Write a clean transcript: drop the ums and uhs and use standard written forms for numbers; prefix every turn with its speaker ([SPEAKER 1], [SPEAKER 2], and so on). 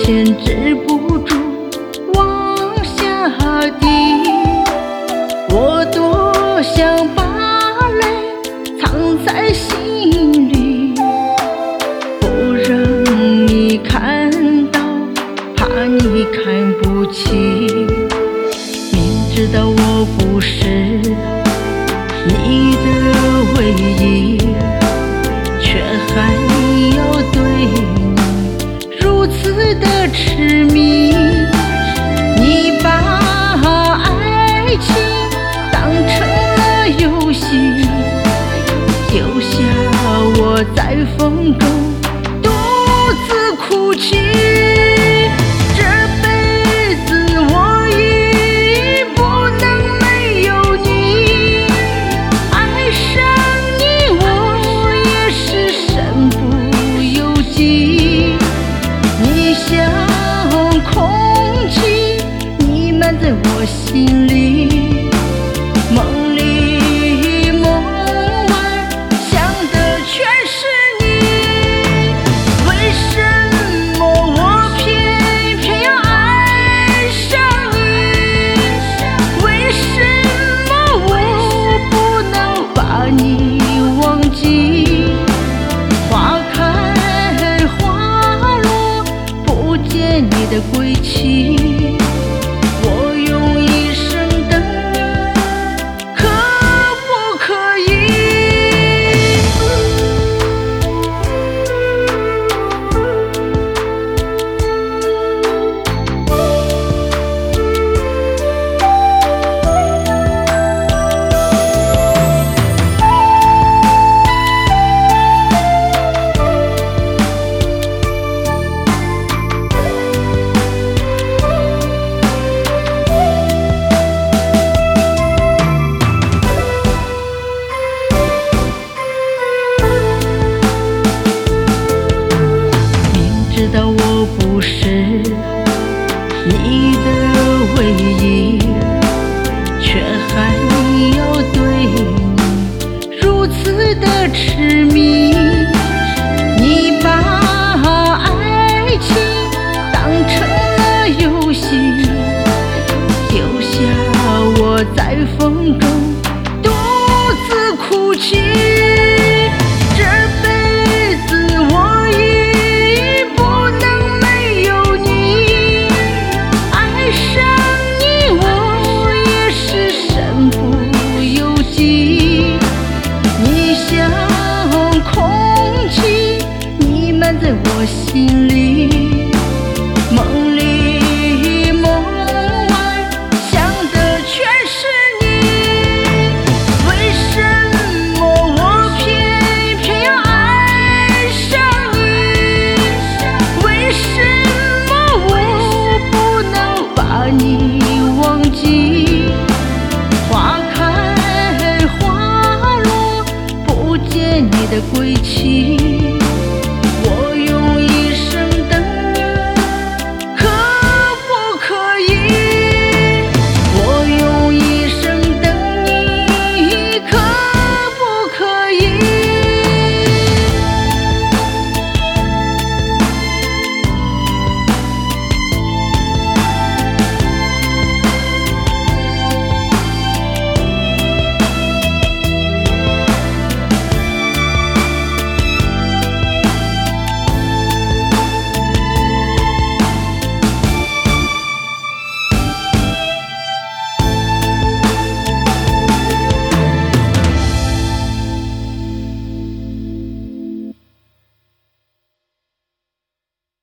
[SPEAKER 1] 牵制不住往下滴。我多想把泪藏在心里，不让你看到，怕你看不起。明知道我不是你的唯一，却还要对你如此的痴迷。你把爱情当成了游戏，丢下我在风中独自哭泣。这辈子我已不能没有你，爱上你我也是身不由己。你像空气弥漫在我心里，梦里梦外想的全是你。为什么我偏偏要爱上你？为什么我不能把你忘记？花开花落不见你的归期，我用一生等你，可不可以？知道我不是你的唯一，却还要对你如此的痴迷。你把爱情当成了游戏，丢下我在风中独自哭泣。